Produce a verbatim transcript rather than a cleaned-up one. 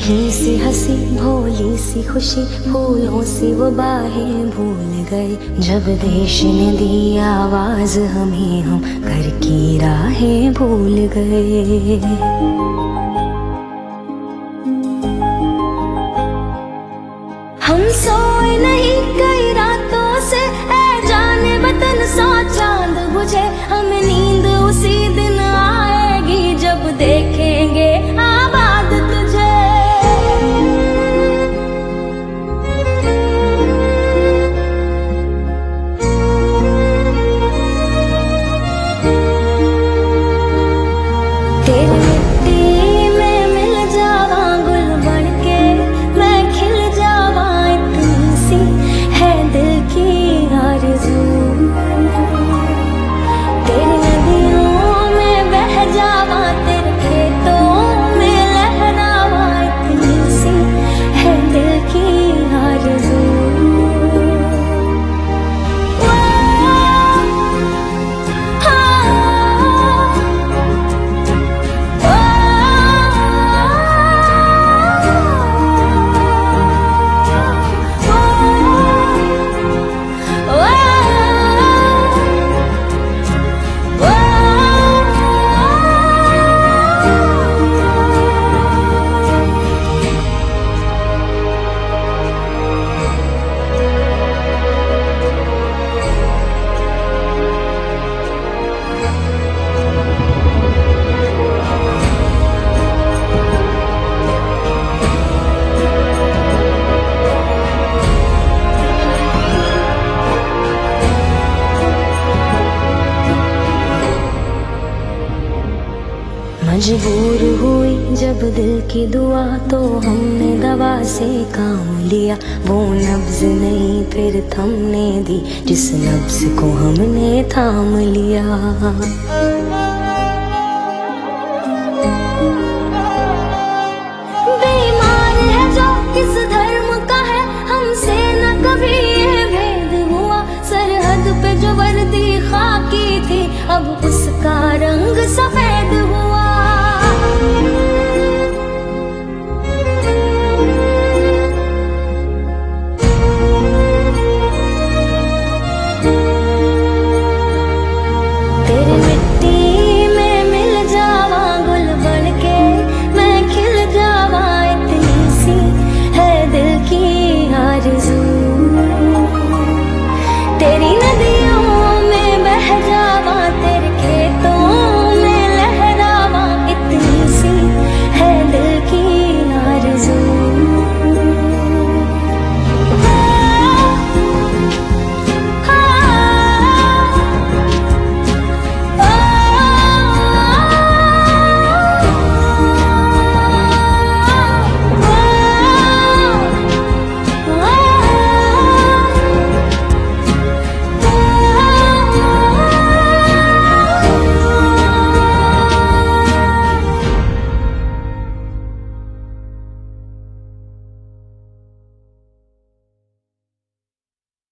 कहीं सी हंसी भोली सी खुशी फूलों सी वो बाहें भूल गए। जब देश ने दी आवाज हमें हम घर की राहें भूल गए। हम सोए नहीं कई रातों से ऐ जाने वतन सौ चांद बुझे। हमें नींद उसी दिन आएगी जब देखेंगे आबाद तुझे। तेरी मिट्टी में मिल जावा गुल बन के मैं खिल जावा, इतनी सी है दिल की आरज़ू। तेरी नदियों में बह जावा तेरे खेतों में लहरावा, इतनी सी है दिल की आरज़ू। मजबूर हुई जब दिल की दुआ तो हमने दवा से काम लिया। वो नब्ज नहीं फिर थमने दी जिस नब्ज को हमने थाम लिया।